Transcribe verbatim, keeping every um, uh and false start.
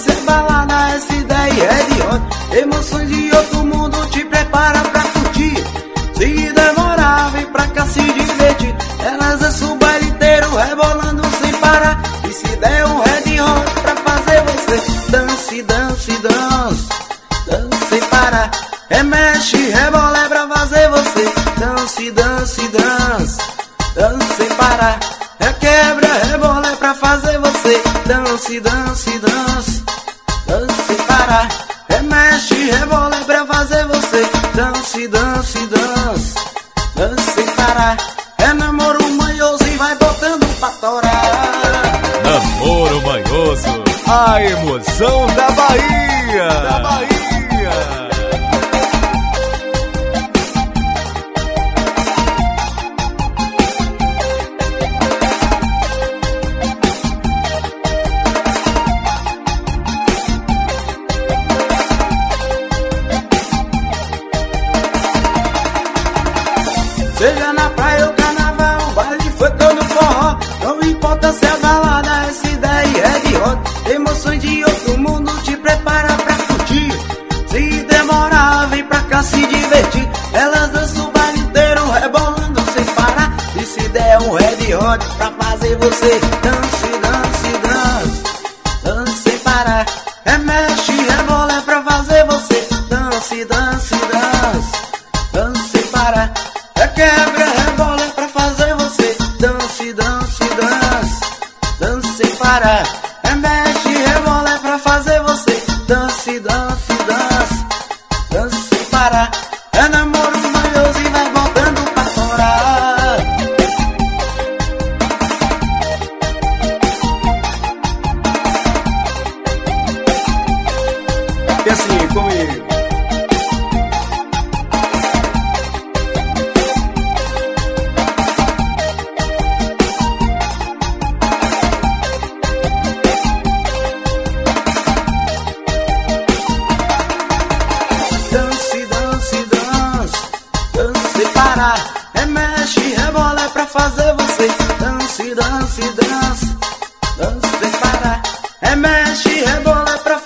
se balada, essa ideia é de hot. Emoções de outro mundo, te prepara pra curtir. Se demorar, vem pra cá se divertir. Elas dançam o baile inteiro, rebolando sem parar. E se der um red hot pra fazer você dance, dance, dance, dance sem parar. É mexe, rebola é pra fazer você dance, dance, dance, dance sem parar. É quebra, rebola é pra fazer você dance, dance, dance, dance sem parar. É mexe, rebola é pra fazer você dance, dance, dance, dance sem parar. É namoro manhoso e vai botando pra torar. Namoro manhoso, a emoção da Bahia, da Bahia. Seja na praia ou carnaval, o baile foi todo forró. Não importa se é balada, essa ideia é de hot. Emoções de outro mundo, te prepara pra curtir. Se demorar, vem pra cá se divertir. Elas dançam o baile inteiro, rebolando sem parar. E se der um red hot pra fazer você dance, dance, dance, dance sem parar. É mexe, rebola é pra fazer você dance, dance, dance, dance sem parar. É quebra, rebola é pra fazer você dance, dance, dance, dance sem parar. É mexe, rebola é pra fazer você dance, dance, dance, dance sem parar. É namoro manhoso e vai botando pra torar. E assim, comigo. Dance, dance, dance, dance sem parar. É mexe, rebola é pra fazer você dance, dance, dance, dance sem parar. É mexe, rebola é pra